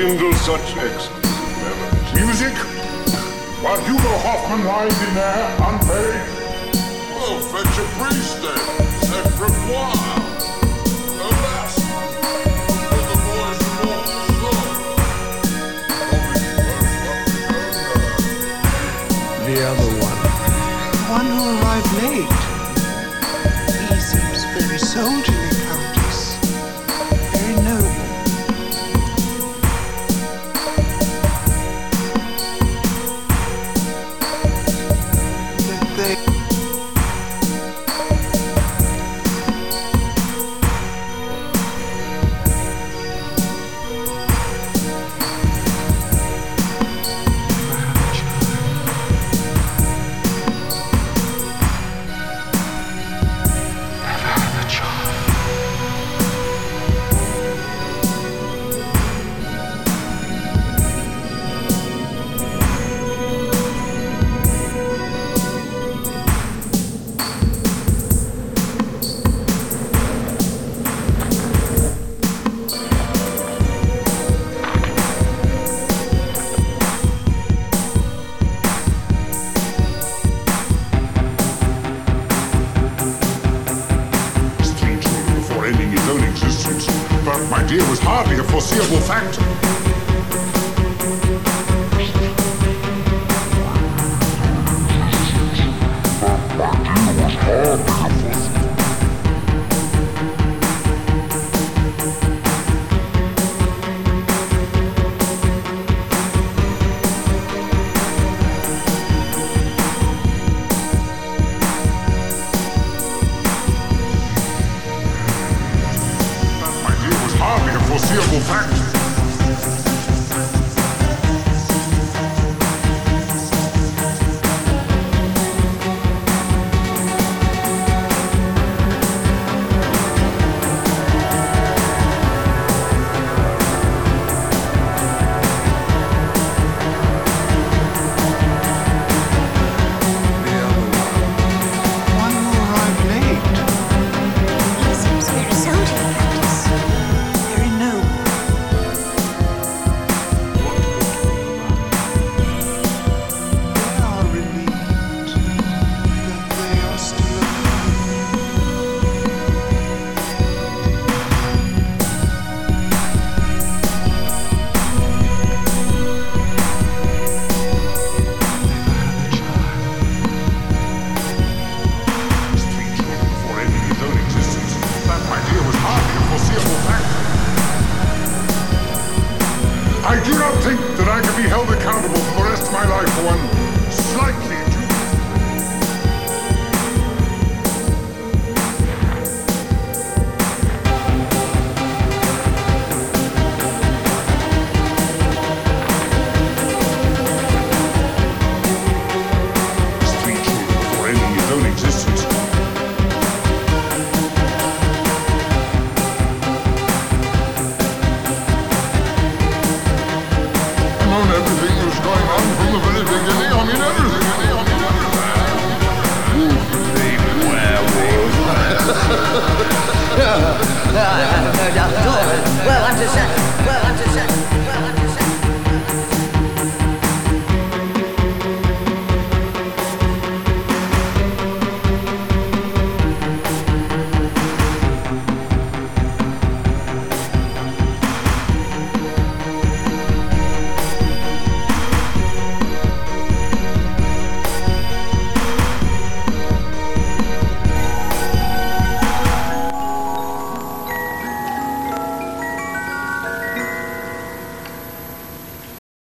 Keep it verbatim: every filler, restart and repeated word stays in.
kindle such exquisite memories. Music? While Hugo Hoffman lies in there, unpaid? Well, fetch a priest then. C'est revoir. Alas, with the boys from off the shore. The other one. One who arrived late. He seems very soldierly, Countess. Very noble. That they... Three children before ending his own existence. But my dear was hardly a foreseeable fact.